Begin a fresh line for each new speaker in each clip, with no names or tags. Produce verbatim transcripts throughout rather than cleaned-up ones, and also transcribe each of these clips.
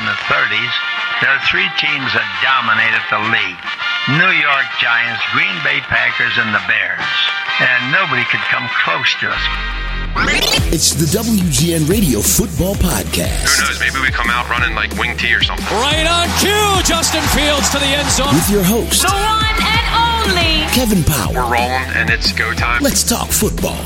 in the thirties, there are three teams that dominated the league. New York Giants, Green Bay Packers, and the Bears. And nobody could come close to us.
It's the W G N Radio Football Podcast.
Who knows? Maybe we come out running like wing T or something.
Right on cue, Justin Fields to the end zone.
With your host,
the one and only
Kevin Powell.
We're rolling, and it's go time.
Let's talk football.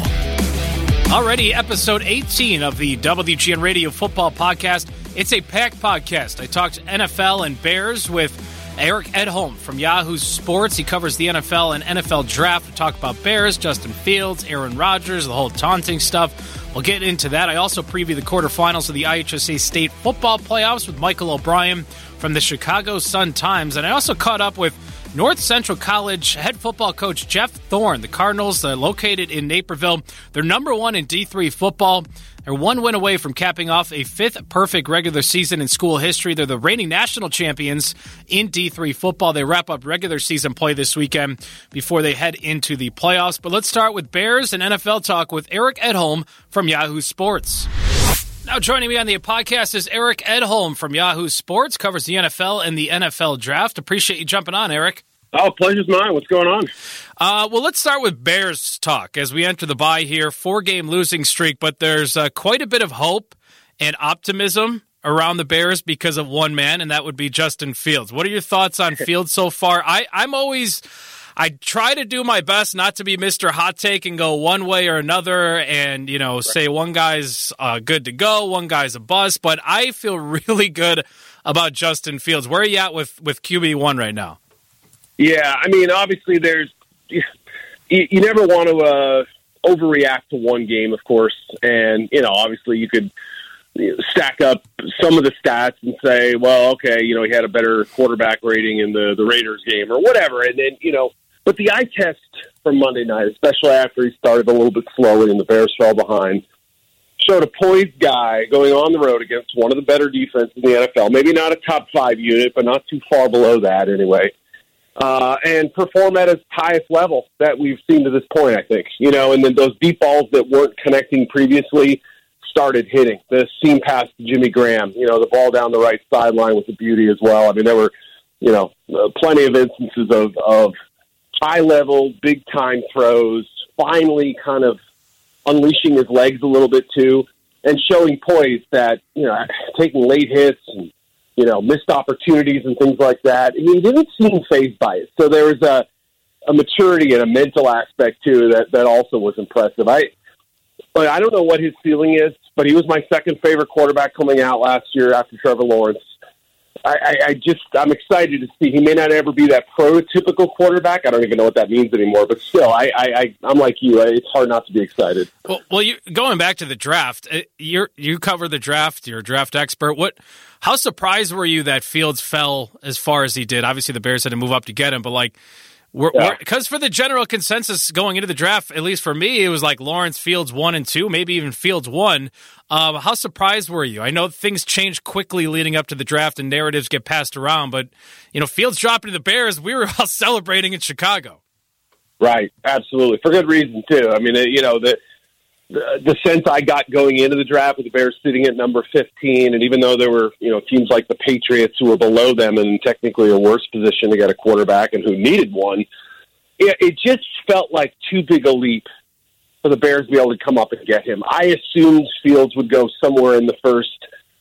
Already episode eighteen of the W G N Radio Football Podcast. It's a packed podcast. I talked N F L and Bears with Eric Edholm from Yahoo Sports. He covers the N F L and N F L draft. We talk about Bears, Justin Fields, Aaron Rodgers, the whole taunting stuff. We'll get into that. I also preview the quarterfinals of the I H S A State football playoffs with Michael O'Brien from the Chicago Sun-Times. And I also caught up with North Central College head football coach Jeff Thorne. The Cardinals, uh, located in Naperville, they're number one in D three football. They're one win away from capping off a fifth perfect regular season in school history. They're the reigning national champions in D three football. They wrap up regular season play this weekend before they head into the playoffs. But let's start with Bears and N F L talk with Eric Edholm from Yahoo Sports. Now joining me on the podcast is Eric Edholm from Yahoo Sports, covers the N F L and the N F L draft. Appreciate you jumping on, Eric.
Oh, pleasure's mine. What's going on?
Uh, well, let's start with Bears talk as we enter the bye here. Four-game losing streak, but there's uh, quite a bit of hope and optimism around the Bears because of one man, and that would be Justin Fields. What are your thoughts on Fields so far? I, I'm always... I try to do my best not to be Mister Hot Take and go one way or another and, you know, right. say one guy's uh, good to go, one guy's a bust, but I feel really good about Justin Fields. Where are you at with, with Q B one right now?
Yeah, I mean, obviously there's you, you never want to uh, overreact to one game, of course, and, you know, obviously you could you know, stack up some of the stats and say, well, okay, you know, he had a better quarterback rating in the, the Raiders game or whatever, and then, you know, but the eye test from Monday night, especially after he started a little bit slowly and the Bears fell behind, showed a poised guy going on the road against one of the better defenses in the N F L, maybe not a top five unit, but not too far below that anyway, uh, and perform at his highest level that we've seen to this point, I think. You know, and then those deep balls that weren't connecting previously started hitting. The seam pass to Jimmy Graham, you know, the ball down the right sideline was a beauty as well. I mean, there were, you know, uh, plenty of instances of, of high-level, big-time throws, finally kind of unleashing his legs a little bit too, and showing poise that, you know, taking late hits and, you know, missed opportunities and things like that. I mean, he didn't seem fazed by it. So there was a, a maturity and a mental aspect too that, that also was impressive. I, but I don't know what his ceiling is, but he was my second favorite quarterback coming out last year after Trevor Lawrence. I, I, I just, I'm excited to see. He may not ever be that prototypical quarterback. I don't even know what that means anymore. But still, I, I, I I'm like you. It's hard not to be excited.
Well, well, you going back to the draft. You you cover the draft. You're a draft expert. What? How surprised were you that Fields fell as far as he did? Obviously, the Bears had to move up to get him, but like. Because yeah. for the general consensus going into the draft, at least for me, it was like Lawrence, Fields one and two, maybe even Fields one. Um, how surprised were you? I know things change quickly leading up to the draft and narratives get passed around, but you know, Fields dropping to the Bears, we were all celebrating in Chicago.
Right, absolutely, for good reason too. I mean, you know, the the, the sense I got going into the draft with the Bears sitting at number fifteen, and even though there were, you know, teams like the Patriots who were below them and technically a worse position to get a quarterback and who needed one, it, it just felt like too big a leap for the Bears to be able to come up and get him. I assumed Fields would go somewhere in the first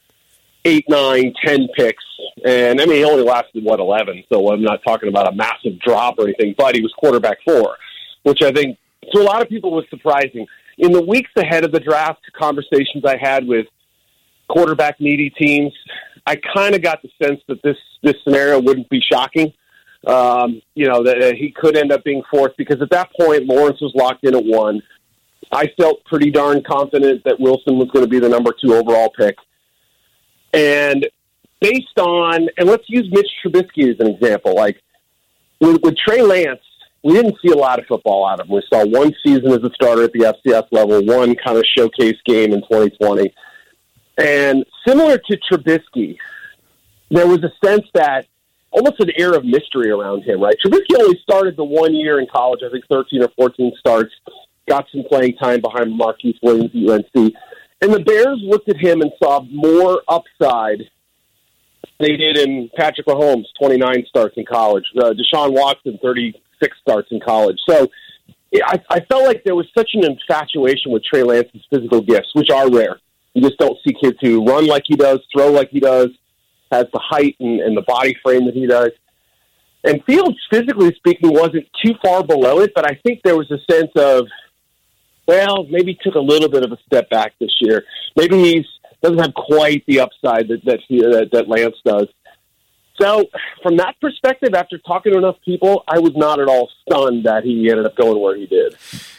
eight, nine, ten picks, and I mean, he only lasted, what, eleven, so I'm not talking about a massive drop or anything, but he was quarterback four, which I think, to a lot of people, was surprising. In the weeks ahead of the draft, conversations I had with quarterback needy teams, I kind of got the sense that this, this scenario wouldn't be shocking. Um, you know, that he could end up being fourth because at that point, Lawrence was locked in at one. I felt pretty darn confident that Wilson was going to be the number two overall pick. And based on, and let's use Mitch Trubisky as an example, like with, with Trey Lance, we didn't see a lot of football out of him. We saw one season as a starter at the F C S level, one kind of showcase game in twenty twenty. And similar to Trubisky, there was a sense that almost an air of mystery around him, right? Trubisky only started the one year in college, I think thirteen or fourteen starts, got some playing time behind Marquise Williams at U N C. And the Bears looked at him and saw more upside they did in Patrick Mahomes, twenty-nine starts in college. Uh, Deshaun Watson, thirty-six starts in college. So yeah, I, I felt like there was such an infatuation with Trey Lance's physical gifts, which are rare. You just don't see kids who run like he does, throw like he does, has the height and, and the body frame that he does. And Fields, physically speaking, wasn't too far below it, but I think there was a sense of, well, maybe he took a little bit of a step back this year. Maybe he doesn't have quite the upside that that, he, that that Lance does. So from that perspective, after talking to enough people, I was not at all stunned that he ended up going where he did.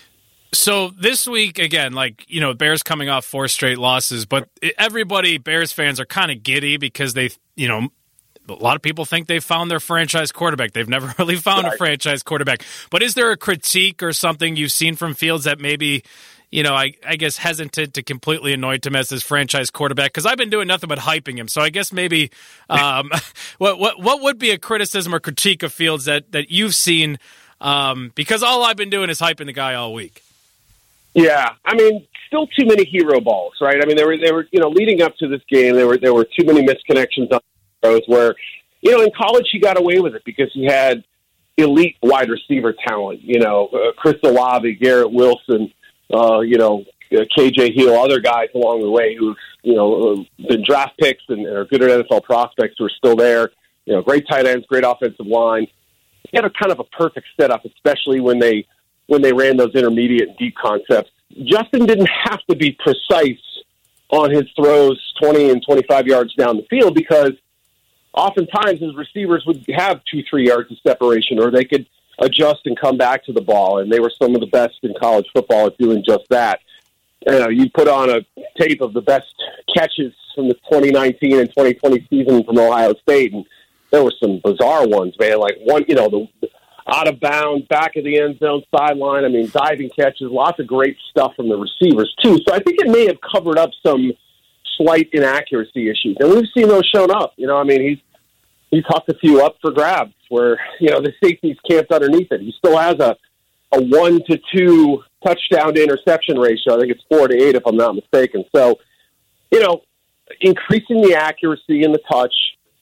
So this week, again, like, you know, Bears coming off four straight losses, but everybody, Bears fans, are kind of giddy because they, you know, a lot of people think they've found their franchise quarterback. They've never really found right. a franchise quarterback. But is there a critique or something you've seen from Fields that maybe, you know, I, I guess hesitant to completely anoint him as his franchise quarterback? Because I've been doing nothing but hyping him. So I guess maybe um, what what what would be a criticism or critique of Fields that, that you've seen? Um, because all I've been doing is hyping the guy all week.
Yeah, I mean, still too many hero balls, right? I mean, there were there were you know leading up to this game, there were there were too many misconnections on throws where, you know, in college he got away with it because he had elite wide receiver talent. You know, uh, Chris Olave, Garrett Wilson, uh, you know, uh, K J Hill, other guys along the way who've you know uh, been draft picks and are good at N F L prospects who are still there. You know, great tight ends, great offensive line. He had a kind of a perfect setup, especially when they. when they ran those intermediate and deep concepts. Justin didn't have to be precise on his throws twenty and twenty-five yards down the field because oftentimes his receivers would have two, three yards of separation, or they could adjust and come back to the ball, and they were some of the best in college football at doing just that. You know, you put on a tape of the best catches from the twenty nineteen and twenty twenty season from Ohio State, and there were some bizarre ones, man, like one, you know, the out of bounds, back of the end zone, sideline. I mean, diving catches, lots of great stuff from the receivers, too. So I think it may have covered up some slight inaccuracy issues. And we've seen those shown up. You know, I mean, he's he's hucked a few up for grabs where, you know, the safety's camped underneath it. He still has a, a one to two touchdown to interception ratio. I think it's four to eight, if I'm not mistaken. So, you know, increasing the accuracy in the touch,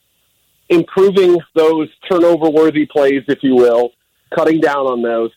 improving those turnover-worthy plays, if you will, cutting down on those,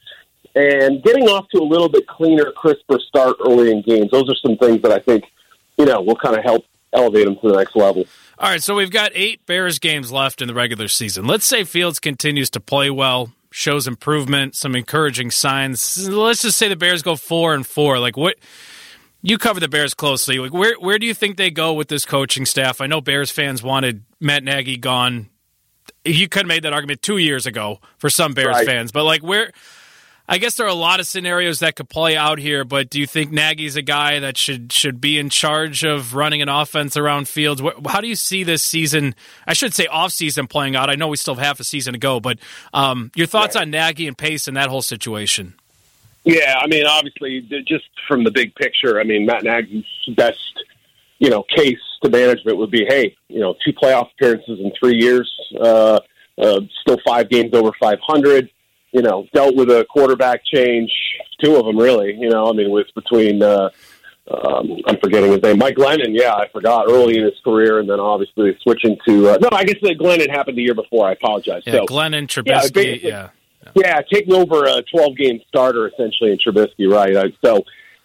and getting off to a little bit cleaner, crisper start early in games. Those are some things that I think, you know, will kind of help elevate them to the next level.
All right, so we've got eight Bears games left in the regular season. Let's say Fields continues to play well, shows improvement, some encouraging signs. Let's just say the Bears go four and four. Like, what? You cover the Bears closely. Like, where where do you think they go with this coaching staff? I know Bears fans wanted Matt Nagy gone. You could have made that argument two years ago for some Bears
right.
fans. But, like, where – I guess there are a lot of scenarios that could play out here, but do you think Nagy's a guy that should should be in charge of running an offense around Fields? How do you see this season – I should say off-season playing out. I know we still have half a season to go, but um, your thoughts right. on Nagy and Pace and that whole situation?
Yeah, I mean, obviously, just from the big picture, I mean, Matt Nagy's best, you know, case to management would be, hey, you know, two playoff appearances in three years, uh, uh, still five games over five hundred, you know, dealt with a quarterback change, two of them really, you know, I mean, with between, uh, um, I'm forgetting his name, Mike Glennon, yeah, I forgot, early in his career, and then obviously switching to, uh, no, I guess that Glennon happened the year before, I apologize.
Yeah,
so,
Glennon, Trubisky, yeah. yeah.
Yeah, taking over a twelve-game starter, essentially, in Trubisky, right? So,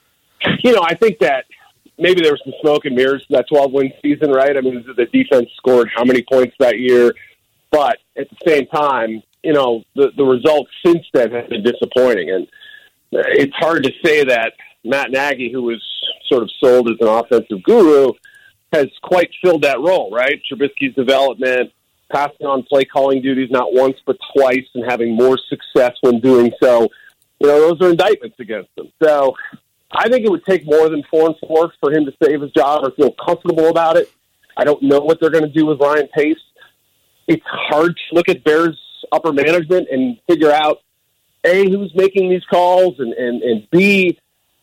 you know, I think that maybe there was some smoke and mirrors to that twelve-win season, right? I mean, the defense scored how many points that year? But at the same time, you know, the, the results since then have been disappointing. And it's hard to say that Matt Nagy, who was sort of sold as an offensive guru, has quite filled that role, right? Trubisky's development, passing on play calling duties not once but twice, and having more success when doing so. You know, those are indictments against him. So I think it would take more than four and four for him to save his job or feel comfortable about it. I don't know what they're going to do with Ryan Pace. It's hard to look at Bears upper management and figure out, A, who's making these calls, and, and, and B,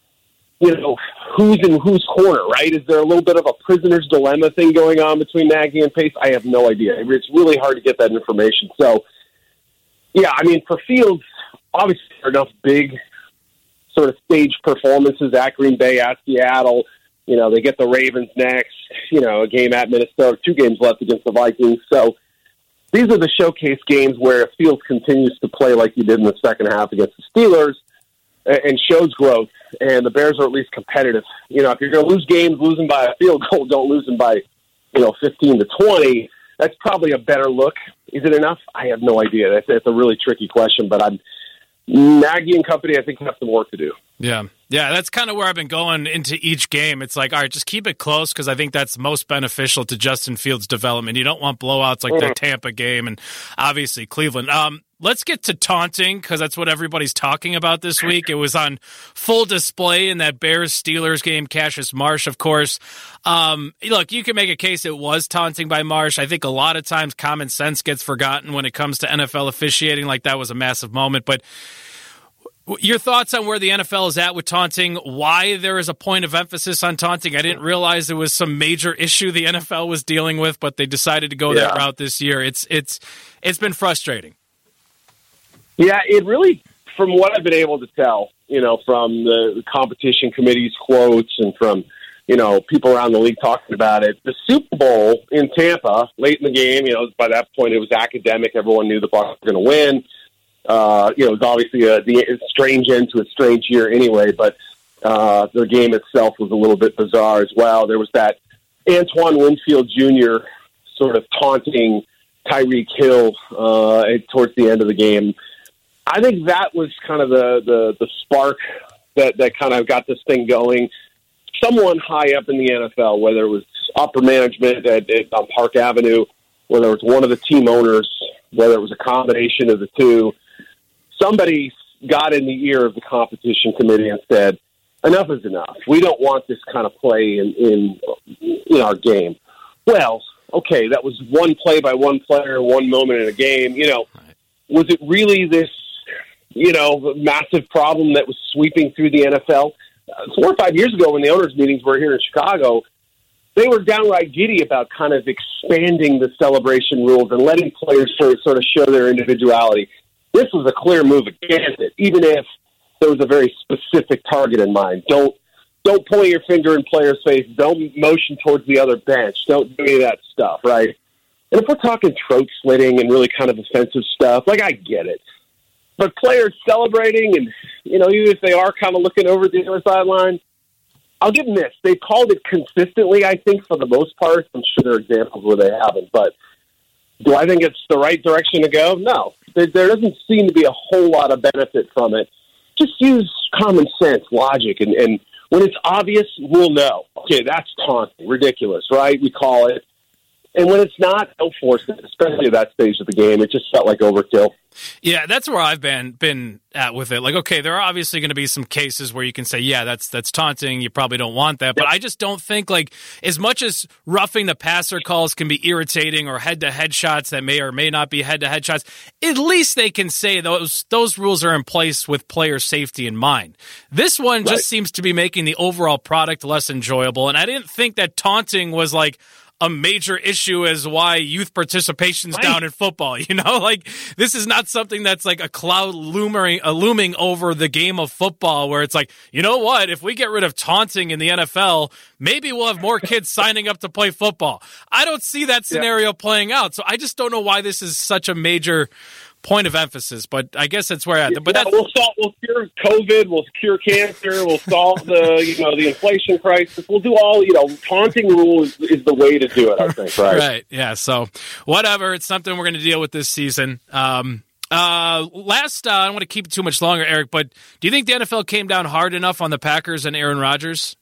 you know, who's in whose corner, right? Is there a little bit of a prisoner's dilemma thing going on between Nagy and Pace? I have no idea. It's really hard to get that information. So, yeah, I mean, for Fields, obviously there are enough big sort of stage performances at Green Bay, at Seattle, You know, they get the Ravens next, you know, a game at Minnesota, two games left against the Vikings. So these are the showcase games where Fields continues to play like he did in the second half against the Steelers and shows growth, and the Bears are at least competitive. You know, if you're going to lose games, losing by a field goal, don't lose them by, you know, fifteen to twenty. That's probably a better look. Is it enough? I have no idea. That's, that's a really tricky question, but I'm Nagy and company, I think, have some work to do.
Yeah. Yeah, that's kind of where I've been going into each game. It's like, all right, just keep it close because I think that's most beneficial to Justin Fields' development. You don't want blowouts like mm. the Tampa game and obviously Cleveland. Um, let's get to taunting because that's what everybody's talking about this week. It was on full display in that Bears-Steelers game. Cassius Marsh, of course. Um, look, you can make a case it was taunting by Marsh. I think a lot of times common sense gets forgotten when it comes to N F L officiating. Like that was a massive moment, but your thoughts on where the N F L is at with taunting, why there is a point of emphasis on taunting? I didn't realize it was some major issue the N F L was dealing with, but they decided to go yeah. that route this year. It's it's it's been frustrating.
Yeah, it really, from what I've been able to tell, you know, from the, the competition committee's quotes and from, you know, people around the league talking about it, the Super Bowl in Tampa, late in the game, you know, by that point it was academic. Everyone knew the Bucs were going to win. Uh, you know, it was obviously a the strange end to a strange year anyway, but uh, the game itself was a little bit bizarre as well. There was that Antoine Winfield Junior sort of taunting Tyreek Hill uh, towards the end of the game. I think that was kind of the, the, the spark that, that kind of got this thing going. Someone high up in the N F L, whether it was upper management at, at, on Park Avenue, whether it was one of the team owners, whether it was a combination of the two, somebody got in the ear of the competition committee and said, enough is enough. We don't want this kind of play in, in, in our game. Well, okay, that was one play by one player, one moment in a game. You know, was it really this, you know, massive problem that was sweeping through the N F L? Uh, four or five years ago when the owners' meetings were here in Chicago, they were downright giddy about kind of expanding the celebration rules and letting players sort of, sort of show their individuality. This was a clear move against it, even if there was a very specific target in mind. Don't don't point your finger in players' face. Don't motion towards the other bench. Don't do any of that stuff, right? And if we're talking throat slitting and really kind of offensive stuff, like, I get it. But players celebrating and, you know, even if they are kind of looking over at the other sideline, I'll give them this. They've called it consistently, I think, for the most part. I'm sure there are examples where they haven't. But do I think it's the right direction to go? No. There, there doesn't seem to be a whole lot of benefit from it. Just use common sense, logic, and, and when it's obvious, we'll know. Okay, that's taunting, ridiculous, right? We call it. And when it's not, don't force it, especially at that stage of the game. It just felt like overkill.
Yeah, that's where I've been been at with it. Like, okay, there are obviously going to be some cases where you can say, yeah, that's that's taunting. You probably don't want that. But I just don't think, like, as much as roughing the passer calls can be irritating or head-to-head shots that may or may not be head-to-head shots, at least they can say those those rules are in place with player safety in mind. This one just right. seems to be making the overall product less enjoyable. And I didn't think that taunting was, like, a major issue as why youth participation's right. down in football. You know, like, this is not something that's like a cloud looming, uh, looming over the game of football where it's like, you know what, if we get rid of taunting in the N F L, maybe we'll have more kids signing up to play football. I don't see that scenario yeah. playing out. So I just don't know why this is such a major point of emphasis, but I guess that's where I am. But
yeah, we'll solve, we'll cure COVID, we'll cure cancer, we'll solve the you know the inflation crisis. We'll do all you know. Taunting rule is, is the way to do it. I think. Right.
Right. Yeah. So whatever. It's something we're going to deal with this season. Um, uh, last, uh, I don't want to keep it too much longer, Eric. But do you think the N F L came down hard enough on the Packers and Aaron Rodgers?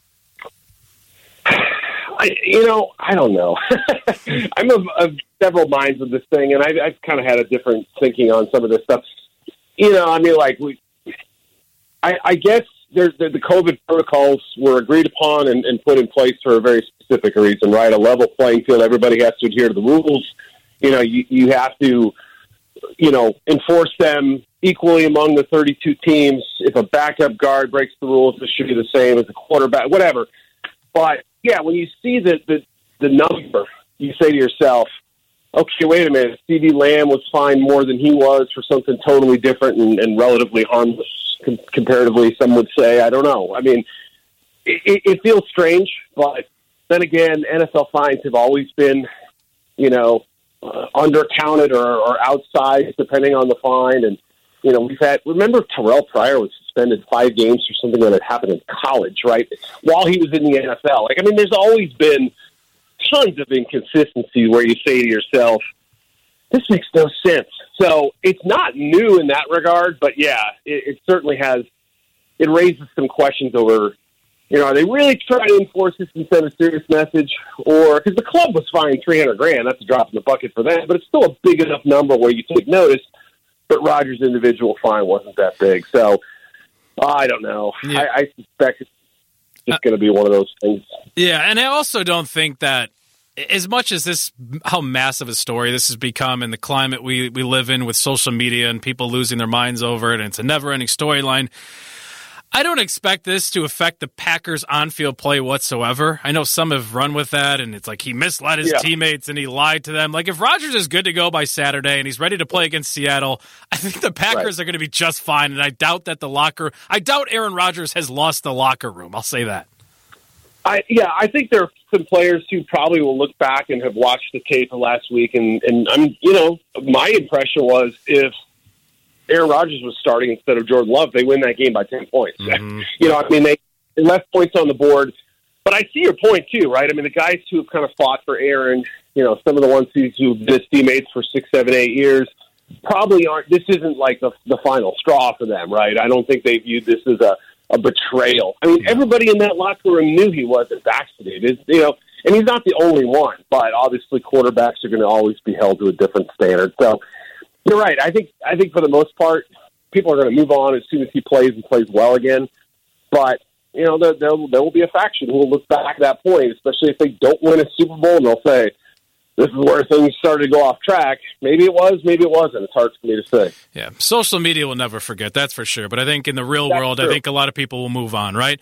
I, you know, I don't know. I'm of, of several minds of this thing, and I've, I've kind of had a different thinking on some of this stuff. You know, I mean, like, we, I, I guess there's the, the COVID protocols were agreed upon and, and put in place for a very specific reason, right? A level playing field. Everybody has to adhere to the rules. You know, you, you have to, you know, enforce them equally among the thirty-two teams. If a backup guard breaks the rules, it should be the same as a quarterback, whatever. But yeah, when you see the, the the number, you say to yourself, okay, wait a minute, CeeDee Lamb was fined more than he was for something totally different and, and relatively harmless com- comparatively, some would say. I don't know. I mean, it, it feels strange, but then again, N F L fines have always been, you know, uh, undercounted or, or outsized depending on the fine. And, you know, we've had, remember Terrell Pryor was suspended five games for something that had happened in college, right? While he was in the N F L. Like, I mean, there's always been tons of inconsistency where you say to yourself, this makes no sense. So it's not new in that regard, but yeah, it, it certainly has, it raises some questions over, you know, are they really trying to enforce this and send a serious message? Or, because the club was fined three hundred grand, that's a drop in the bucket for them, but it's still a big enough number where you take notice, but Rodgers' individual fine wasn't that big. So, I don't know. Yeah. I, I suspect it's just going to be one of those things.
Yeah, and I also don't think that as much as this, how massive a story this has become in the climate we, we live in with social media and people losing their minds over it, and it's a never-ending storyline, I don't expect this to affect the Packers' on-field play whatsoever. I know some have run with that, and it's like he misled his yeah. teammates and he lied to them. Like, if Rodgers is good to go by Saturday and he's ready to play against Seattle, I think the Packers right. are going to be just fine, and I doubt that the locker – I doubt Aaron Rodgers has lost the locker room. I'll say that.
I, yeah, I think there are some players who probably will look back and have watched the tape of last week, and, and I'm, you know, my impression was if Aaron Rodgers was starting instead of Jordan Love, they win that game by ten points. Mm-hmm. You know, I mean, they, they left points on the board, but I see your point too, right? I mean, the guys who have kind of fought for Aaron, you know, some of the ones who, who've been his teammates for six, seven, eight years probably aren't, this isn't like the, the final straw for them, right? I don't think they viewed this as a, a betrayal. I mean, everybody in that locker room knew he wasn't vaccinated, you know, and he's not the only one, but obviously quarterbacks are going to always be held to a different standard. So you're right. I think, I think for the most part, people are going to move on as soon as he plays and plays well again. But, you know, there, there, there will be a faction who will look back at that point, especially if they don't win a Super Bowl, and they'll say, this is where things started to go off track. Maybe it was, maybe it wasn't. It's hard for me to say.
Yeah, social media will never forget, that's for sure. But I think in the real that's world, true. I think a lot of people will move on, right?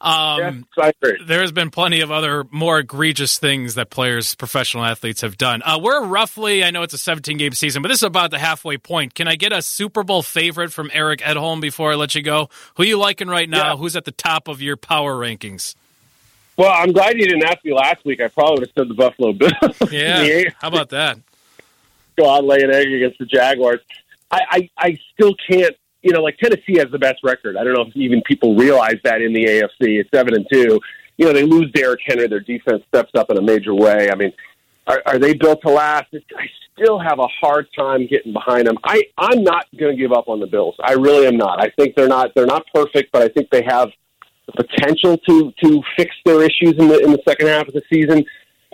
Um,
yes, I agree.
There's been plenty of other more egregious things that players, professional athletes have done. Uh, we're roughly, I know it's a seventeen-game season, but this is about the halfway point. Can I get a Super Bowl favorite from Eric Edholm before I let you go? Who are you liking right now? Yeah. Who's at the top of your power rankings?
Well, I'm glad you didn't ask me last week. I probably would have said the Buffalo Bills.
Yeah, how about that?
Go out, lay an egg against the Jaguars. I, I, I still can't, you know, like Tennessee has the best record. I don't know if even people realize that in the A F C. It's seven and two. You know, they lose Derrick Henry. Their defense steps up in a major way. I mean, are, are they built to last? I still have a hard time getting behind them. I, I'm not going to give up on the Bills. I really am not. I think they're not, they're not perfect, but I think they have the potential to to fix their issues in the in the second half of the season.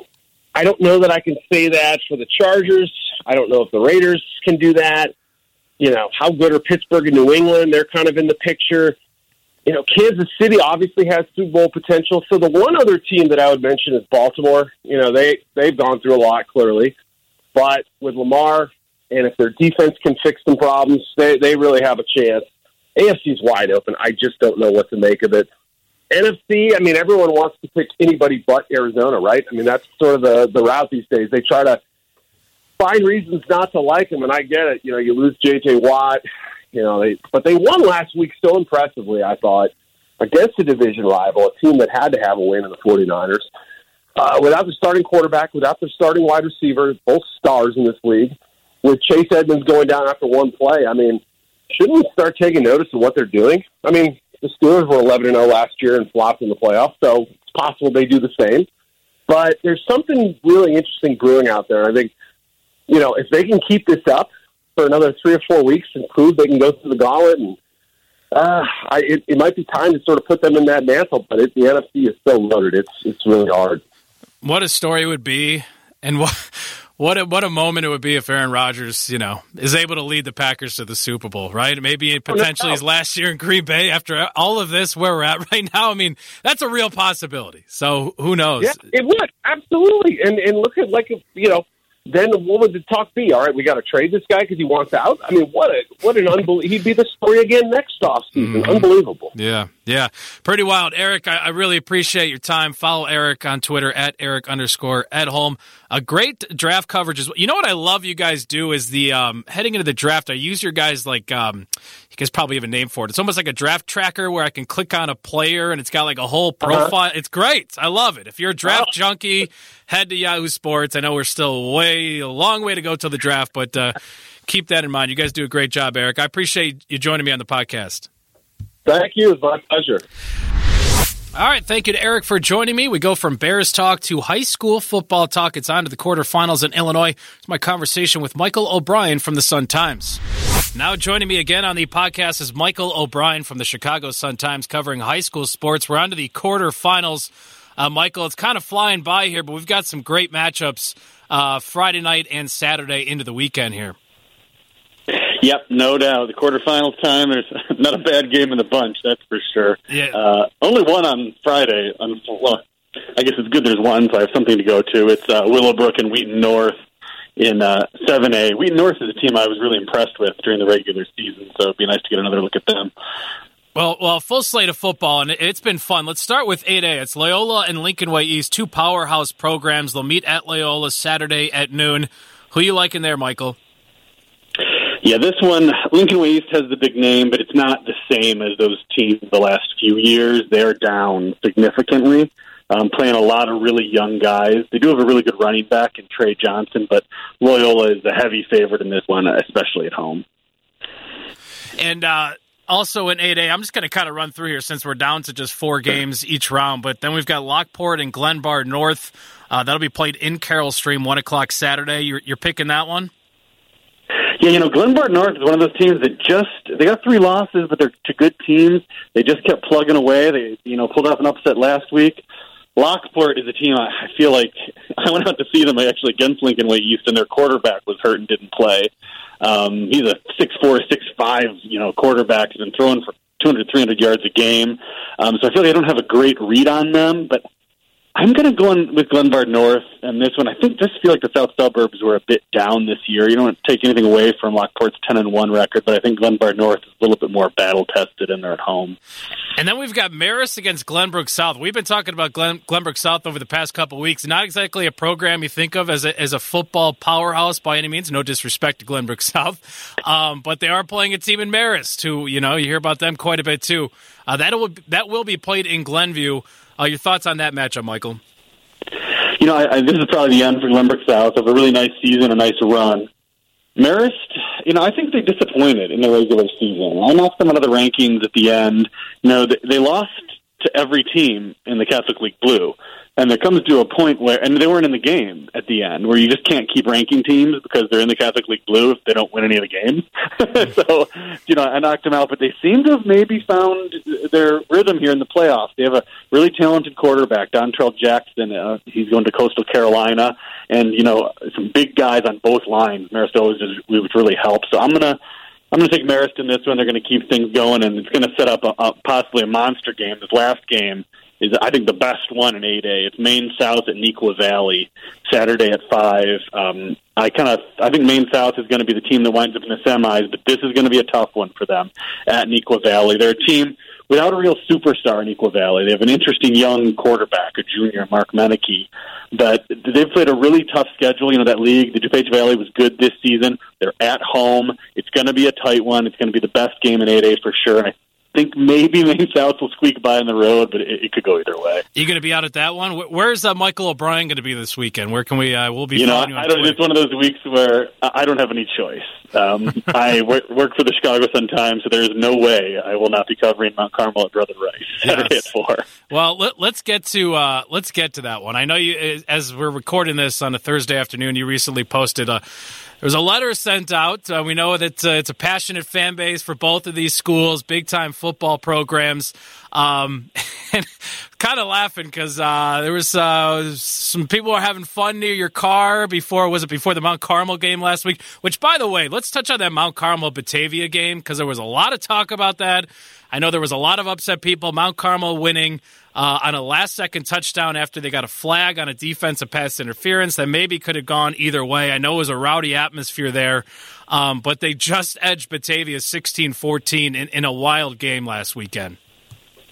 I don't know that I can say that for the Chargers. I don't know if the Raiders can do that. You know, how good are Pittsburgh and New England? They're kind of in the picture. You know, Kansas City obviously has Super Bowl potential. So the one other team that I would mention is Baltimore. You know, they, they've gone through a lot, clearly. But with Lamar, and if their defense can fix some problems, they, they really have a chance. A F C's wide open. I just don't know what to make of it. N F C, I mean, everyone wants to pick anybody but Arizona, right? I mean, that's sort of the, the route these days. They try to find reasons not to like them, and I get it. You know, you lose J J Watt, you know, they, but they won last week so impressively, I thought, against a division rival, a team that had to have a win in the 49ers. Uh, without the starting quarterback, without their starting wide receiver, both stars in this league, with Chase Edmonds going down after one play, I mean, shouldn't we start taking notice of what they're doing? I mean, the Steelers were eleven and oh last year and flopped in the playoffs, so it's possible they do the same. But there's something really interesting brewing out there. I think, you know, if they can keep this up for another three or four weeks and prove they can go through the gauntlet, and uh, I, it, it might be time to sort of put them in that mantle. But it, the N F C is so loaded; it's it's really hard.
What a story it would be, and what. What a, what a moment it would be if Aaron Rodgers, you know, is able to lead the Packers to the Super Bowl, right? Maybe potentially his last year in Green Bay after all of this, where we're at right now. I mean, that's a real possibility. So who knows?
Yeah, it would. Absolutely. And and look at, like, you know, then what would the talk be? All right, we got to trade this guy because he wants out? I mean, what a what an unbelievable – he'd be the story again next offseason. Mm-hmm. Unbelievable.
Yeah, Yeah, pretty wild. Eric, I, I really appreciate your time. Follow Eric on Twitter at Eric underscore Edholm. A great draft coverage as well. You know what I love you guys do is the um, heading into the draft, I use your guys like, um, you guys probably have a name for it. It's almost like a draft tracker where I can click on a player and it's got like a whole profile. Uh-huh. It's great. I love it. If you're a draft oh. junkie, head to Yahoo Sports. I know we're still way, a long way to go till the draft, but uh, keep that in mind. You guys do a great job, Eric. I appreciate you joining me on the podcast.
Thank you. It's my pleasure.
All right. Thank you to Eric for joining me. We go from Bears talk to high school football talk. It's on to the quarterfinals in Illinois. It's my conversation with Michael O'Brien from the Sun-Times. Now joining me again on the podcast is Michael O'Brien from the Chicago Sun-Times covering high school sports. We're on to the quarterfinals. Uh, Michael, it's kind of flying by here, but we've got some great matchups uh, Friday night and Saturday into the weekend here.
Yep, no doubt. The quarterfinals time, there's not a bad game in the bunch, that's for sure.
Yeah.
Uh, only one on Friday. On, well, I guess it's good there's one, so I have something to go to. It's uh, Willowbrook and Wheaton North in uh, seven A. Wheaton North is a team I was really impressed with during the regular season, so it'd be nice to get another look at them.
Well, well, full slate of football, and it's been fun. Let's start with eight A. It's Loyola and Lincoln Way East, two powerhouse programs. They'll meet at Loyola Saturday at noon. Who you liking there, Michael?
Yeah, this one, Lincoln Way East has the big name, but it's not the same as those teams the last few years. They're down significantly, um, playing a lot of really young guys. They do have a really good running back in Trey Johnson, but Loyola is the heavy favorite in this one, especially at home.
And uh, also in eight A, I'm just going to kind of run through here since we're down to just four games each round, but then we've got Lockport and Glenbard North. Uh, that'll be played in Carroll Stream, one o'clock Saturday. You're, you're picking that one?
Yeah, you know, Glenbard North is one of those teams that just, they got three losses, but they're to good teams. They just kept plugging away. They, you know, pulled off an upset last week. Lockport is a team I feel like, I went out to see them actually against Lincoln Way East, and their quarterback was hurt and didn't play. Um, he's a six four, six five, you know, quarterback. He's been throwing for two hundred, three hundred yards a game. Um, so I feel like I don't have a great read on them, but I'm going to go in with Glenbard North and this one. I think just feel like the South Suburbs were a bit down this year. You don't want to take anything away from Lockport's ten and one record, but I think Glenbard North is a little bit more battle-tested and they're at home.
And then we've got Marist against Glenbrook South. We've been talking about Glen, Glenbrook South over the past couple of weeks. Not exactly a program you think of as a, as a football powerhouse by any means. No disrespect to Glenbrook South. Um, but they are playing a team in Marist who, you know, you hear about them quite a bit too. Uh, that will that will be played in Glenview. Uh, your thoughts on that matchup, Michael?
You know, I, I, this is probably the end for Glenbrook South of a really nice season, a nice run. Marist, you know, I think they disappointed in the regular season. I knocked them out of the rankings at the end. You know, they, they lost to every team in the Catholic League Blue. And there comes to a point where, and they weren't in the game at the end, where you just can't keep ranking teams because they're in the Catholic League Blue if they don't win any of the games. So, you know, I knocked them out, but they seem to have maybe found their rhythm here in the playoffs. They have a really talented quarterback, Dontrell Jackson. Uh, he's going to Coastal Carolina, and, you know, some big guys on both lines. Marist always is, which really helps. So I'm going to I'm going to take Marist in this one. They're going to keep things going, and it's going to set up a, a, possibly a monster game. This last game is, I think, the best one in eight A. It's Maine South at Neuqua Valley, Saturday at five. Um, I kind of, I think Maine South is going to be the team that winds up in the semis, but this is going to be a tough one for them at Neuqua Valley. They're a team without a real superstar in Neuqua Valley. They have an interesting young quarterback, a junior, Mark Meneke, but they've played a really tough schedule. You know, that league, the DuPage Valley was good this season. They're at home. It's going to be a tight one. It's going to be the best game in eight A for sure, and I I think maybe Maine South will squeak by on the road, but it, it could go either way.
You going to be out at that one? Where's uh, Michael O'Brien going to be this weekend? Where can we? Uh, we'll be.
You know,
you
I don't, it's one of those weeks where I don't have any choice. Um, I work, work for the Chicago Sun-Times, so there is no way I will not be covering Mount Carmel at Brother Rice Saturday yes. at four.
Well, let, let's get to uh, let's get to that one. I know you, as we're recording this on a Thursday afternoon, you recently posted a. There was a letter sent out. Uh, we know that uh, it's a passionate fan base for both of these schools, big-time football programs. Um, and kind of laughing because uh, there was uh, some people were having fun near your car before, was it before the Mount Carmel game last week? Which, by the way, let's touch on that Mount Carmel-Batavia game because there was a lot of talk about that. I know there was a lot of upset people. Mount Carmel winning uh, on a last-second touchdown after they got a flag on a defensive pass interference that maybe could have gone either way. I know it was a rowdy atmosphere there, um, but they just edged Batavia sixteen fourteen in, in a wild game last weekend.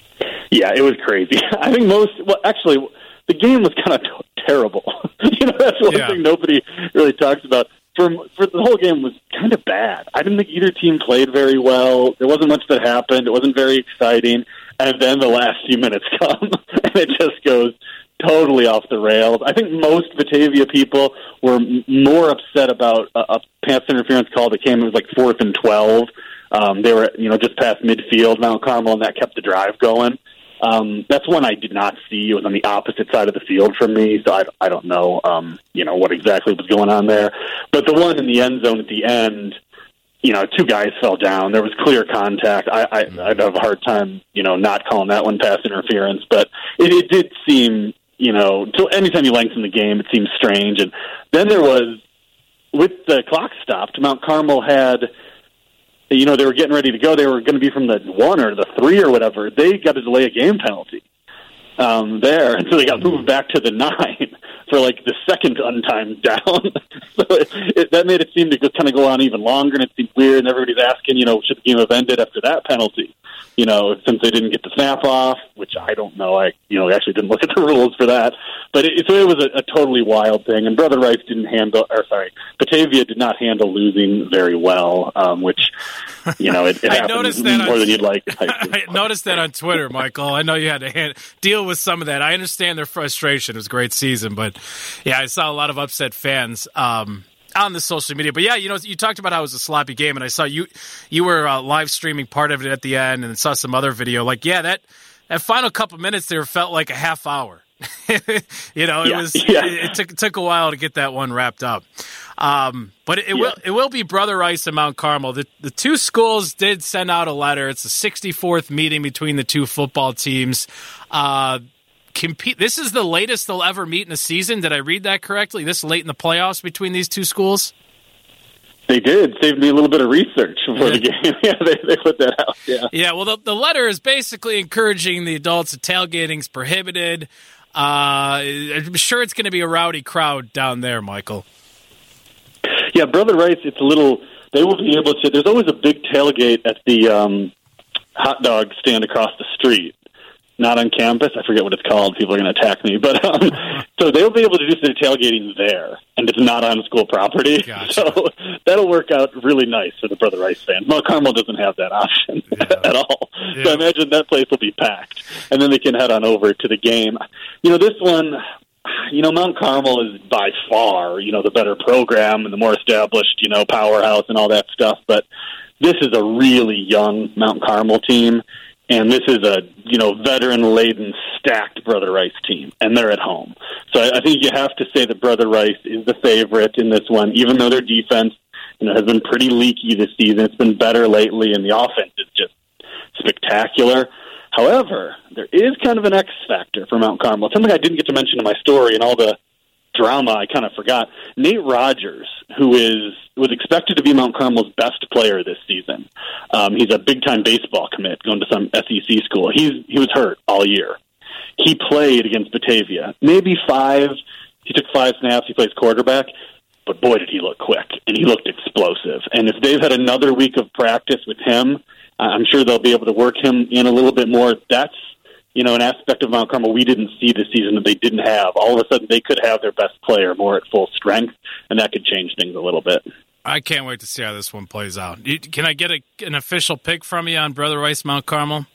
Yeah, it was crazy. I think most, well, actually, the game was kind of t- terrible. you know, that's one
yeah.
thing nobody really talks about. For, for the whole game was kind of bad. I didn't think either team played very well. There wasn't much that happened. It wasn't very exciting. And then the last few minutes come, and it just goes totally off the rails. I think most Batavia people were m- more upset about a, a pass interference call that came. It was like fourth and twelve. Um, they were, you know, just past midfield, Mount Carmel, and that kept the drive going. Um, that's one I did not see. It was on the opposite side of the field from me, so I, I don't know, um, you know, what exactly was going on there. But the one in the end zone at the end, you know, two guys fell down. There was clear contact. I, I, I'd have a hard time, you know, not calling that one pass interference. But it, it did seem, you know, till anytime you lengthen the game, it seems strange. And then there was, with the clock stopped, Mount Carmel had, you know, they were getting ready to go. They were going to be from the one or the three or whatever. They got to delay a game penalty um, there, and so they got moved back to the nine for like the second untimed down. so it, it, that made it seem to kind of go on even longer, and it seemed weird. And everybody's asking, you know, should the game have ended after that penalty? You know, since they didn't get the snap off, which I don't know. I, you know, actually didn't look at the rules for that. But it, so it was a, a totally wild thing. And Brother Rice didn't handle, or sorry, Batavia did not handle losing very well, um, which, you know, it, it happens more on, than you'd like.
I noticed that on Twitter, Michael. I know you had to hand, deal with some of that. I understand their frustration. It was a great season, but yeah, I saw a lot of upset fans. Um, on the social media. But yeah, you know, you talked about how it was a sloppy game, and I saw you you were uh, live streaming part of it at the end, and saw some other video. Like, yeah, that that final couple minutes there felt like a half hour. you know, it
yeah,
was
yeah.
it, it took it took a while to get that one wrapped up. Um, but it, it yeah. will it will be Brother Rice and Mount Carmel. The the two schools did send out a letter. It's the sixty-fourth meeting between the two football teams. Uh, compete. This is the latest they'll ever meet in a season. Did I read that correctly? This late in the playoffs between these two schools?
They did. Saved me a little bit of research before the game. yeah, they, they put that out. Yeah.
Yeah. Well, the, the letter is basically encouraging the adults that tailgating's prohibited. Uh, I'm sure it's going to be a rowdy crowd down there, Michael.
Yeah, Brother Rice. It's a little. They will be able to. There's always a big tailgate at the um, hot dog stand across the street. Not on campus. I forget what it's called. People are going to attack me. But um, so they'll be able to do their tailgating there, and it's not on school property.
Gotcha.
So that'll work out really nice for the Brother Rice fans. Mount Carmel doesn't have that option yeah. at all. Yeah. So I imagine that place will be packed, and then they can head on over to the game. You know, this one, you know, Mount Carmel is by far, you know, the better program and the more established, you know, powerhouse and all that stuff. But this is a really young Mount Carmel team. And this is a, you know, veteran-laden, stacked Brother Rice team, and they're at home. So I, I think you have to say that Brother Rice is the favorite in this one, even though their defense, you know, has been pretty leaky this season. It's been better lately, and the offense is just spectacular. However, there is kind of an X factor for Mount Carmel. Something I didn't get to mention in my story, and all the drama I kind of forgot. Nate Rogers, who is was expected to be Mount Carmel's best player this season. Um, he's a big-time baseball commit going to some S E C school. He's he was hurt all year. He played against Batavia. Maybe five. He took five snaps. He plays quarterback. But boy, did he look quick, and he looked explosive. And if they've had another week of practice with him, I'm sure they'll be able to work him in a little bit more. That's, you know, an aspect of Mount Carmel we didn't see this season that they didn't have. All of a sudden, they could have their best player more at full strength, and that could change things a little bit.
I can't wait to see how this one plays out. Can I get a, an official pick from you on Brother Rice, Mount Carmel?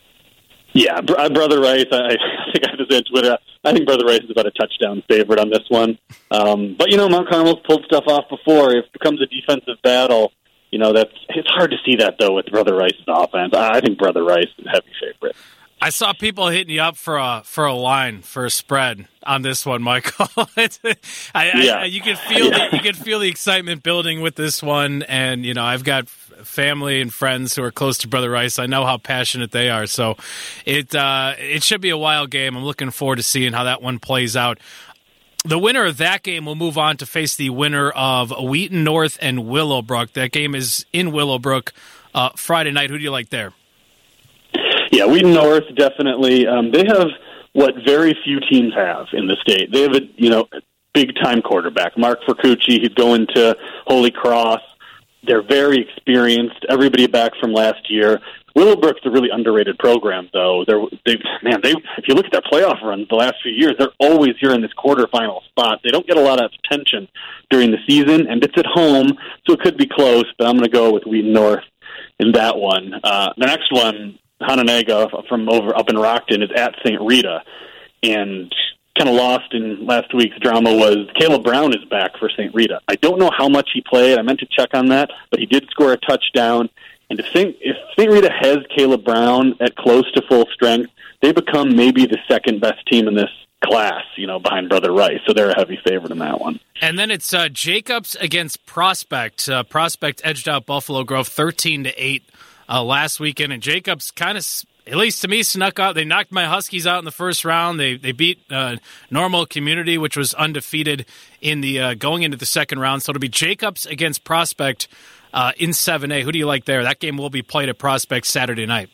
Yeah, Brother Rice, I, I think I have to say on Twitter, I think Brother Rice is about a touchdown favorite on this one. Um, but, you know, Mount Carmel's pulled stuff off before. If it becomes a defensive battle, you know, that's it's hard to see that, though, with Brother Rice's offense. I think Brother Rice is a heavy favorite.
I saw people hitting you up for a for a line for a spread on this one, Michael. I,
yeah.
I, you can feel
yeah.
the, you can feel the excitement building with this one, and you know I've got family and friends who are close to Brother Rice. I know how passionate they are, so it uh, it should be a wild game. I'm looking forward to seeing how that one plays out. The winner of that game will move on to face the winner of Wheaton North and Willowbrook. That game is in Willowbrook uh, Friday night. Who do you like there?
Yeah, Wheaton North, definitely. Um, they have what very few teams have in the state. They have a, you know, big-time quarterback, Mark Fercucci. He's going to Holy Cross. They're very experienced. Everybody back from last year. Willowbrook's a really underrated program, though. They're, they've, man, they if you look at their playoff runs the last few years, they're always here in this quarterfinal spot. They don't get a lot of attention during the season, and it's at home, so it could be close, but I'm going to go with Wheaton North in that one. Uh, the next one, Hononegah from over up in Rockton, is at Saint Rita, and kind of lost in last week's drama was Caleb Brown is back for Saint Rita. I don't know how much he played. I meant to check on that, but he did score a touchdown. And if Saint if Saint Rita has Caleb Brown at close to full strength, they become maybe the second best team in this class, you know, behind Brother Rice. So they're a heavy favorite in that one.
And then it's uh, Jacobs against Prospect. Uh, Prospect edged out Buffalo Grove thirteen to eight uh, last weekend, and Jacobs kind of, at least to me, snuck out. They knocked my Huskies out in the first round. They they beat uh, Normal Community, which was undefeated in the uh, going into the second round. So it'll be Jacobs against Prospect uh, in seven A. Who do you like there? That game will be played at Prospect Saturday night.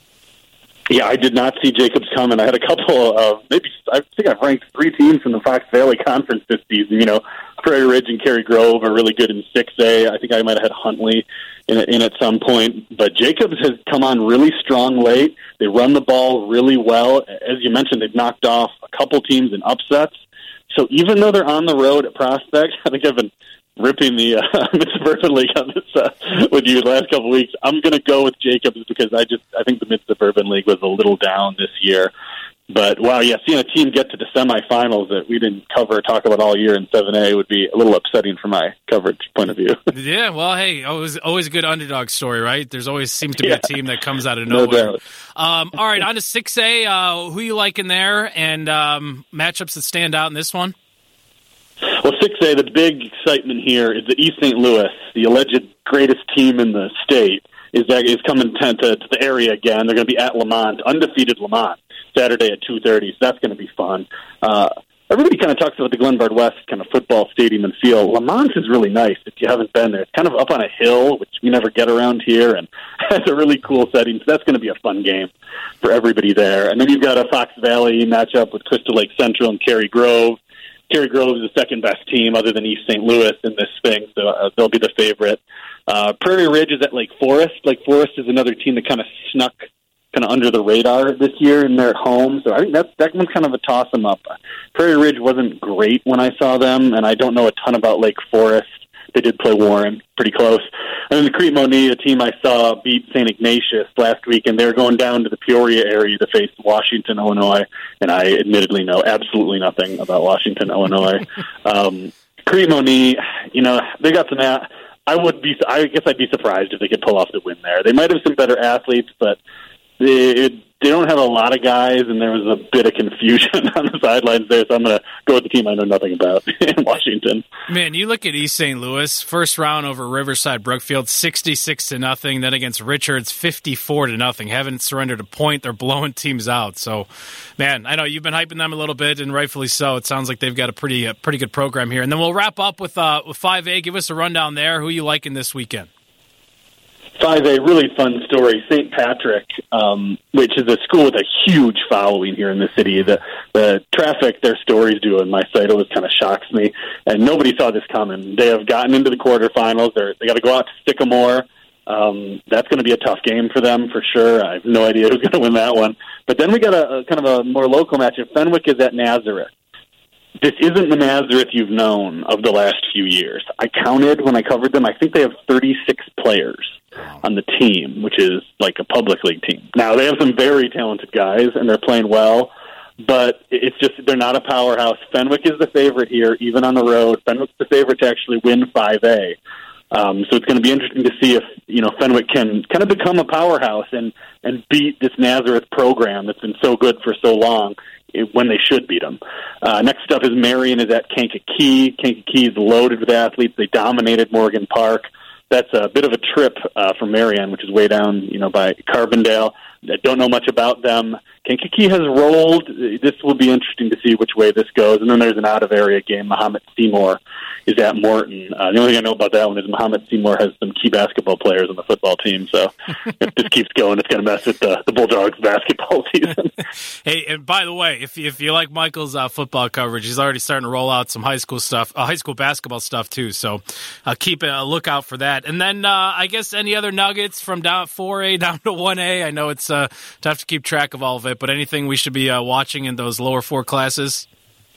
Yeah, I did not see Jacobs coming. I had a couple of, maybe, I think I've ranked three teams from the Fox Valley Conference this season. You know, Prairie Ridge and Cary Grove are really good in six A. I think I might have had Huntley in, in at some point. But Jacobs has come on really strong late. They run the ball really well. As you mentioned, they've knocked off a couple teams in upsets. So even though they're on the road at Prospect, I think I've been ripping the uh, Mid-Suburban League on this uh, with you the last couple of weeks. I'm going to go with Jacobs because I just I think the Mid-Suburban League was a little down this year. But, wow, yeah, seeing a team get to the semifinals that we didn't cover or talk about all year in seven A would be a little upsetting from my coverage point of view.
Yeah, well, hey, always, always a good underdog story, right? There's always seems to be
yeah.
a team that comes out of
No
nowhere.
doubt.
Um, all right, on to six A. Uh, who you like in there and um, matchups that stand out in this one?
Well, six A, the big excitement here is that East Saint Louis, the alleged greatest team in the state, is is coming to, to, to the area again. They're going to be at Lamont, undefeated Lamont, Saturday at two thirty, so that's going to be fun. Uh, everybody kind of talks about the Glenbard West kind of football stadium and feel. Lamont is really nice if you haven't been there. It's kind of up on a hill, which we never get around here, and it's a really cool setting, so that's going to be a fun game for everybody there. And then you've got a Fox Valley matchup with Crystal Lake Central and Cary Grove. Cary Grove is the second best team other than East Saint Louis in this thing, so uh, they'll be the favorite. Uh, Prairie Ridge is at Lake Forest. Lake Forest is another team that kind of snuck kind of under the radar this year, and they're at home, so I think that's, that one's kind of a toss-em-up. Prairie Ridge wasn't great when I saw them, and I don't know a ton about Lake Forest. They did play Warren pretty close. And then the Crete Moni, a team I saw beat Saint Ignatius last week, and they're going down to the Peoria area to face Washington, Illinois. And I admittedly know absolutely nothing about Washington, Illinois. um, Crete Moni, you know, they got some. I would be. I guess I'd be surprised if they could pull off the win there. They might have some better athletes, but they, they don't have a lot of guys, and there was a bit of confusion on the sidelines there, so I'm going to go with the team I know nothing about in Washington.
Man, you look at East Saint Louis, first round over Riverside Brookfield, sixty-six to nothing. Then against Richards, fifty-four to nothing. Haven't surrendered a point. They're blowing teams out. So, man, I know you've been hyping them a little bit, and rightfully so. It sounds like they've got a pretty, uh, pretty good program here. And then we'll wrap up with, uh, with five A. Give us a rundown there. Who you liking this weekend?
five A, really fun story. Saint Patrick, um, which is a school with a huge following here in the city. The the traffic their stories do on my site always kind of shocks me, and nobody saw this coming. They have gotten into the quarterfinals. They're, they got to go out to Sycamore. Um, that's going to be a tough game for them for sure. I have no idea who's going to win that one. But then we got a, a kind of a more local matchup. Fenwick is at Nazareth. This isn't the Nazareth you've known of the last few years. I counted when I covered them. I think they have thirty-six players on the team, which is like a public league team. Now, they have some very talented guys, and they're playing well, but it's just they're not a powerhouse. Fenwick is the favorite here, even on the road. Fenwick's the favorite to actually win five A. Um, so it's going to be interesting to see if, you know, Fenwick can kind of become a powerhouse and, and beat this Nazareth program that's been so good for so long when they should beat them. Uh, next up is Marion is at Kankakee. Kankakee is loaded with athletes. They dominated Morgan Park. That's a bit of a trip uh, for Marion, which is way down, you know, by Carbondale. I don't know much about them. Kankakee has rolled. This will be interesting to see which way this goes. And then there's an out-of-area game. Muhammad Seymour is at Morton. Uh, the only thing I know about that one is Muhammad Seymour has some key basketball players on the football team. So if this keeps going, it's going to mess with the, the Bulldogs basketball season.
Hey, and by the way, if if you like Michael's uh, football coverage, he's already starting to roll out some high school stuff, uh, high school basketball stuff too. So uh, keep a lookout for that. And then uh, I guess any other nuggets from down at four A down to one A. I know it's uh, tough to keep track of all of it, but anything we should be uh, watching in those lower four classes?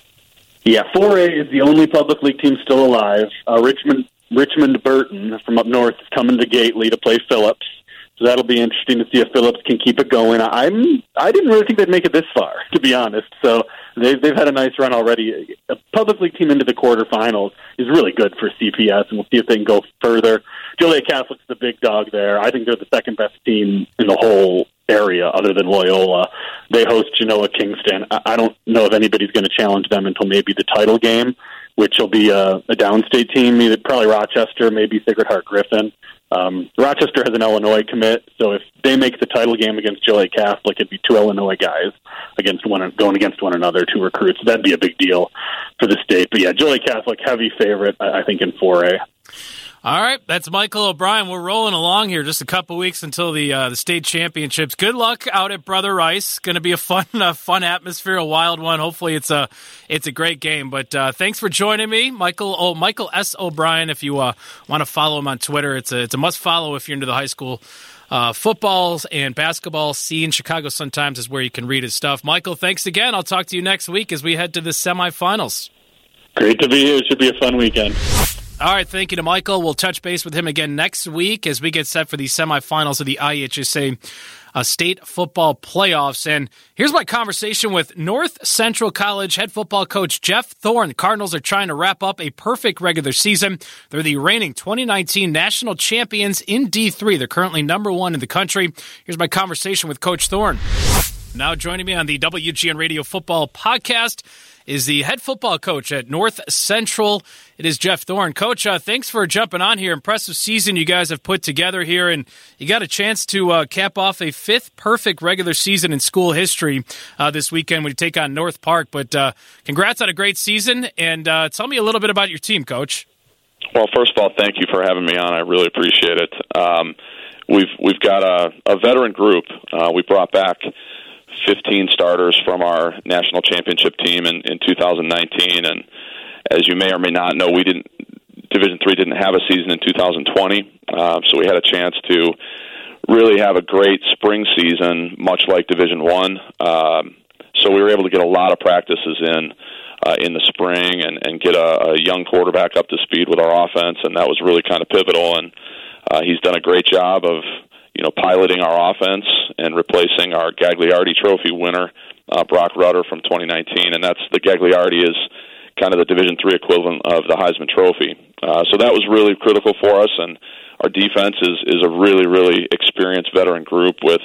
Yeah, four A is the only public league team still alive. Uh, Richmond Richmond Burton from up north is coming to Gately to play Phillips. So that'll be interesting to see if Phillips can keep it going. I'm I didn't really think they'd make it this far, to be honest. So they've they've had a nice run already. A public league team into the quarterfinals is really good for C P S, and we'll see if they can go further. Joliet Catholic's the big dog there. I think they're the second best team in the whole area, other than Loyola. They host Genoa Kingston. I don't know if anybody's going to challenge them until maybe the title game, which will be a, a downstate team, either probably Rochester, maybe Sacred Heart Griffin. Um, Rochester has an Illinois commit, so if they make the title game against Joliet Catholic, it'd be two Illinois guys against one, going against one another, two recruits. That'd be a big deal for the state. But yeah, Joliet Catholic, heavy favorite, I think, in four A.
All right, that's Michael O'Brien. We're rolling along here, just a couple weeks until the uh, the state championships. Good luck out at Brother Rice. Going to be a fun, uh, fun atmosphere, a wild one. Hopefully, it's a it's a great game. But uh, thanks for joining me, Michael. Oh, Michael S. O'Brien. If you uh, want to follow him on Twitter, it's a it's a must follow if you're into the high school uh, footballs and basketball scene. Chicago Sun-Times is where you can read his stuff. Michael, thanks again. I'll talk to you next week as we head to the semifinals.
Great to be here. It should be a fun weekend.
All right, thank you to Michael. We'll touch base with him again next week as we get set for the semifinals of the I H S A uh, state football playoffs. And here's my conversation with North Central College head football coach Jeff Thorne. The Cardinals are trying to wrap up a perfect regular season. They're the reigning twenty nineteen national champions in D three. They're currently number one in the country. Here's my conversation with Coach Thorne. Now joining me on the W G N Radio Football Podcast is the head football coach at North Central. It is Jeff Thorne. Coach, uh, thanks for jumping on here. Impressive season you guys have put together here, and you got a chance to uh, cap off a fifth perfect regular season in school history uh, this weekend when you take on North Park. But uh, congrats on a great season, and uh, tell me a little bit about your team, Coach.
Well, first of all, thank you for having me on. I really appreciate it. Um, we've we've got a, a veteran group. Uh, we brought back fifteen starters from our national championship team in, in two thousand nineteen, and as you may or may not know, we didn't Division three didn't have a season in two thousand twenty, uh, so we had a chance to really have a great spring season, much like Division one. Um, so we were able to get a lot of practices in uh, in the spring and, and get a, a young quarterback up to speed with our offense, and that was really kind of pivotal. And uh, he's done a great job of you know, piloting our offense and replacing our Gagliardi Trophy winner, uh, Brock Rutter from twenty nineteen, and that's the Gagliardi is kind of the Division three equivalent of the Heisman Trophy. Uh, so that was really critical for us, and our defense is is a really, really experienced veteran group with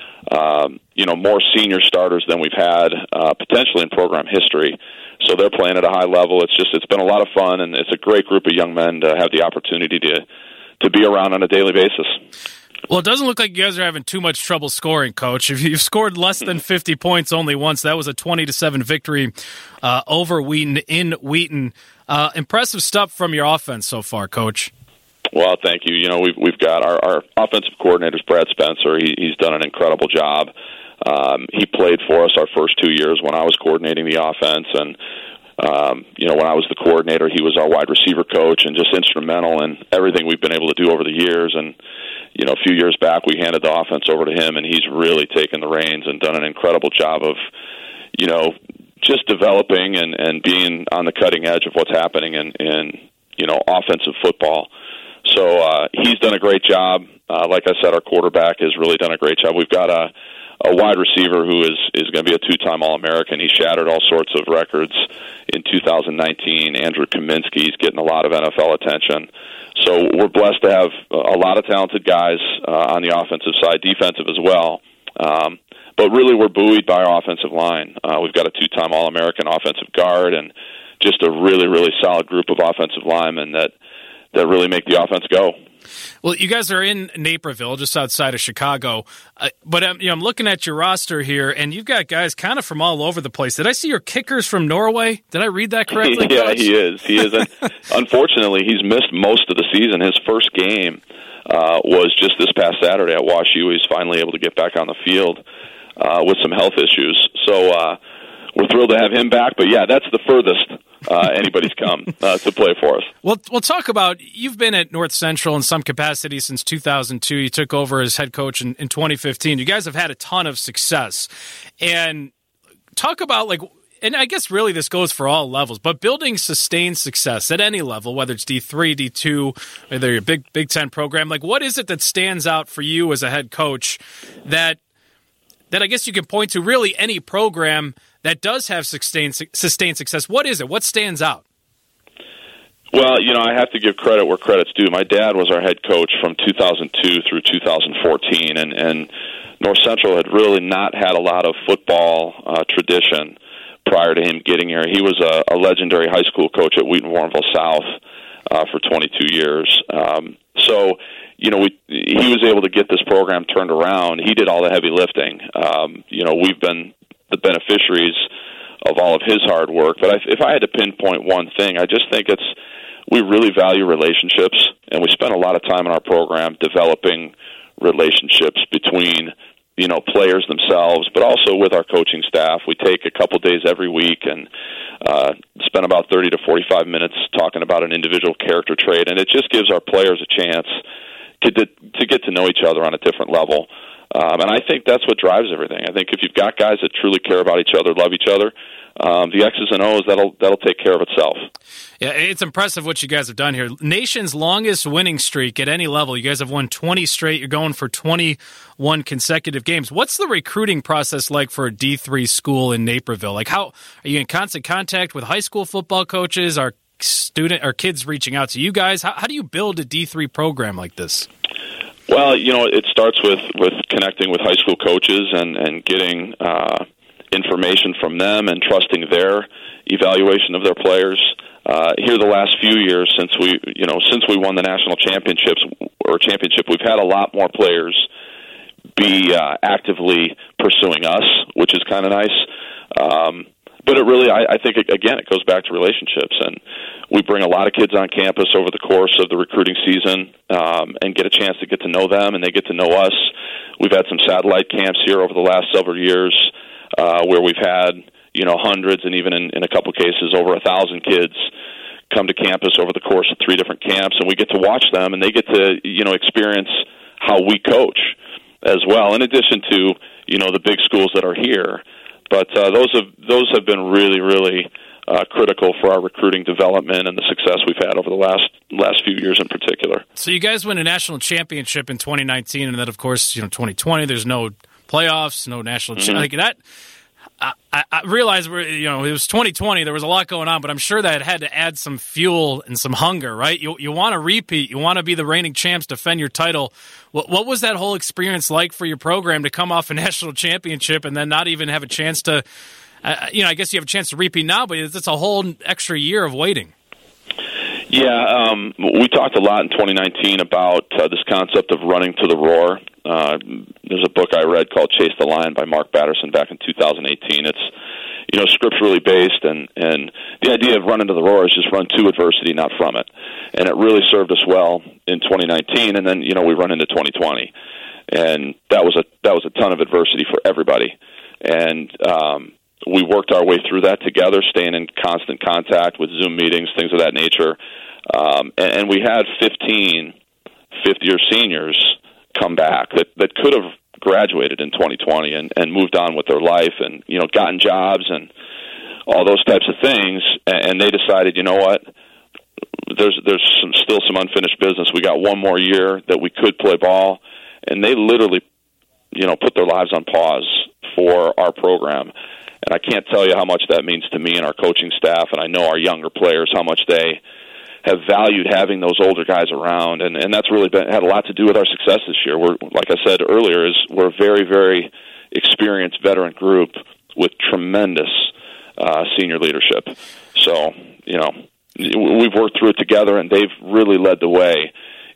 um, you know more senior starters than we've had uh, potentially in program history. So they're playing at a high level. It's just it's been a lot of fun, and it's a great group of young men to have the opportunity to to be around on a daily basis.
Well, it doesn't look like you guys are having too much trouble scoring, Coach. If you've scored less than fifty points only once, that was a twenty to seven victory uh, over Wheaton in Wheaton. Uh, impressive stuff from your offense so far, Coach.
Well, thank you. You know, we've we've got our, our offensive coordinator, Brad Spencer. He, he's done an incredible job. Um, he played for us our first two years when I was coordinating the offense, and um, you know, when I was the coordinator, he was our wide receiver coach and just instrumental in everything we've been able to do over the years. And you know, a few years back, we handed the offense over to him, and he's really taken the reins and done an incredible job of, you know, just developing and, and being on the cutting edge of what's happening in, in you know, offensive football. So uh, he's done a great job. Uh, like I said, our quarterback has really done a great job. We've got a, a wide receiver who is, is going to be a two-time All-American. He shattered all sorts of records in two thousand nineteen. Andrew Kaminsky, he's getting a lot of N F L attention. So we're blessed to have a lot of talented guys uh, on the offensive side, defensive as well. Um, but really we're buoyed by our offensive line. Uh, we've got a two-time All-American offensive guard and just a really, really solid group of offensive linemen that, that really make the offense go.
Well, you guys are in Naperville, just outside of Chicago, uh, but um, you know, I'm looking at your roster here, and you've got guys kind of from all over the place. Did I see your kicker's from Norway? Did I read that correctly?
Yeah,
Coach?
he is. He is. Unfortunately, he's missed most of the season. His first game uh, was just this past Saturday at Wash U. He's finally able to get back on the field uh, with some health issues. So uh, we're thrilled to have him back. But, yeah, that's the furthest uh, anybody's come uh, to play for us.
Well, we'll talk about, you've been at North Central in some capacity since two thousand two. You took over as head coach in, in twenty fifteen. You guys have had a ton of success. And talk about, like, and I guess really this goes for all levels, but building sustained success at any level, whether it's D three, D two, whether your Big Big Ten program, like what is it that stands out for you as a head coach that that I guess you can point to really any program that does have sustained sustained success? What is it? What stands out?
Well, you know, I have to give credit where credit's due. My dad was our head coach from two thousand two through two thousand fourteen, and, and North Central had really not had a lot of football uh, tradition prior to him getting here. He was a, a legendary high school coach at Wheaton-Warrenville South uh, for twenty-two years. Um, so, you know, we, he was able to get this program turned around. He did all the heavy lifting. Um, you know, we've been the beneficiaries of all of his hard work. But I, if I had to pinpoint one thing, I just think it's we really value relationships, and we spend a lot of time in our program developing relationships between, you know, players themselves, but also with our coaching staff. We take a couple days every week and uh, spend about thirty to forty-five minutes talking about an individual character trait, and it just gives our players a chance to, to get to know each other on a different level. Um, and I think that's what drives everything. I think if you've got guys that truly care about each other, love each other, um, the X's and O's, that'll that'll take care of itself.
Yeah, it's impressive what you guys have done here. Nation's longest winning streak at any level. You guys have won twenty straight. You're going for twenty-one consecutive games. What's the recruiting process like for a D three school in Naperville? Like, how are you in constant contact with high school football coaches? Are student or kids reaching out to you guys? How, how do you build a D three program like this?
Well, you know, it starts with, with connecting with high school coaches and, and getting uh, information from them and trusting their evaluation of their players. Uh, here the last few years since we, you know, since we won the national championships or championship, we've had a lot more players be uh, actively pursuing us, which is kind of nice. Um, but it really, I, I think, it, again, it goes back to relationships. And we bring a lot of kids on campus over the course of the recruiting season um, and get a chance to get to know them, and they get to know us. We've had some satellite camps here over the last several years uh, where we've had, you know, hundreds and even in, in a couple cases over a thousand kids come to campus over the course of three different camps, and we get to watch them, and they get to, you know, experience how we coach as well, in addition to, you know, the big schools that are here. But uh, those have those have been really, really uh, critical for our recruiting development and the success we've had over the last last few years in particular.
So you guys win a national championship in twenty nineteen, and then, of course, you know, twenty twenty. There's no playoffs, no national mm-hmm. championship. Like that. I, I realize we're, you know, it was twenty twenty. There was a lot going on, but I'm sure that had to add some fuel and some hunger, right? You you want to repeat. You want to be the reigning champs, defend your title. What, what was that whole experience like for your program to come off a national championship and then not even have a chance to, uh, you know, I guess you have a chance to repeat now, but it's a whole extra year of waiting.
Yeah, um, we talked a lot in twenty nineteen about uh, this concept of running to the roar. Uh, there's a book I read called Chase the Lion by Mark Batterson back in two thousand eighteen. It's, you know, scripturally based, and, and the idea of running to the roar is just run to adversity, not from it. And it really served us well in twenty nineteen, and then, you know, we run into twenty twenty. And that was a that was a ton of adversity for everybody. And um, we worked our way through that together, staying in constant contact with Zoom meetings, things of that nature. Um, and, and we had fifteen fifth-year seniors come back that, that could have graduated in twenty twenty and, and moved on with their life and, you know, gotten jobs and all those types of things. And they decided, you know what, there's there's some, still some unfinished business. We got one more year that we could play ball. And they literally, you know, put their lives on pause for our program. And I can't tell you how much that means to me and our coaching staff, and I know our younger players, how much they have valued having those older guys around, and, and that's really been, had a lot to do with our success this year. We're, like I said earlier, is we're a very, very experienced veteran group with tremendous uh, senior leadership. So, you know, we've worked through it together, and they've really led the way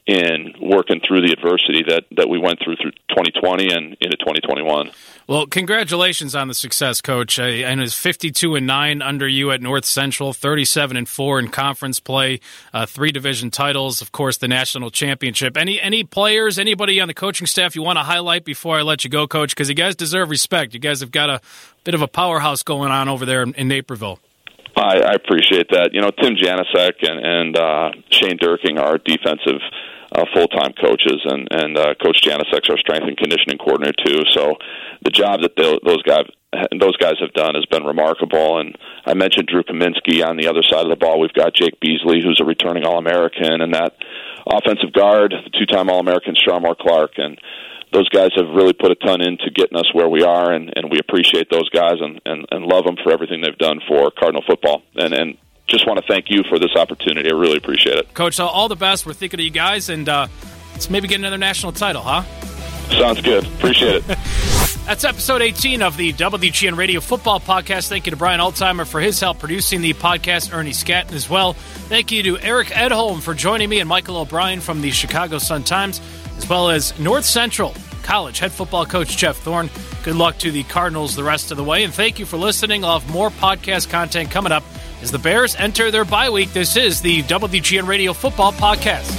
in working through the adversity that, that we went through through twenty twenty and into twenty twenty-one.
Well, congratulations on the success, Coach. I, I know it's fifty-two and nine under you at North Central, thirty-seven and four in conference play, uh, three division titles, of course, the national championship. Any any players, anybody on the coaching staff you want to highlight before I let you go, Coach? Because you guys deserve respect. You guys have got a bit of a powerhouse going on over there in, in Naperville.
I, I appreciate that. You know, Tim Janasek and, and uh, Shane Durking are defensive Uh, full-time coaches, and and uh, Coach Janasek's our strength and conditioning coordinator too. So the job that those guys those guys have done has been remarkable. And I mentioned Drew Kaminsky on the other side of the ball. We've got Jake Beasley, who's a returning All-American, and that offensive guard, the two-time All-American Sharmore Clark, and those guys have really put a ton into getting us where we are, and, and we appreciate those guys and, and, and love them for everything they've done for Cardinal football. And and. Just want to thank you for this opportunity. I really appreciate it.
Coach, all the best. We're thinking of you guys, and uh, let's maybe get another national title, huh?
Sounds good. Appreciate it.
That's episode eighteen of the W G N Radio Football Podcast. Thank you to Brian Altheimer for his help producing the podcast, Ernie Scatton as well. Thank you to Eric Edholm for joining me, and Michael O'Brien from the Chicago Sun-Times, as well as North Central College head football coach Jeff Thorne. Good luck to the Cardinals the rest of the way, and thank you for listening. I'll have more podcast content coming up as the Bears enter their bye week. This is the W G N Radio Football Podcast.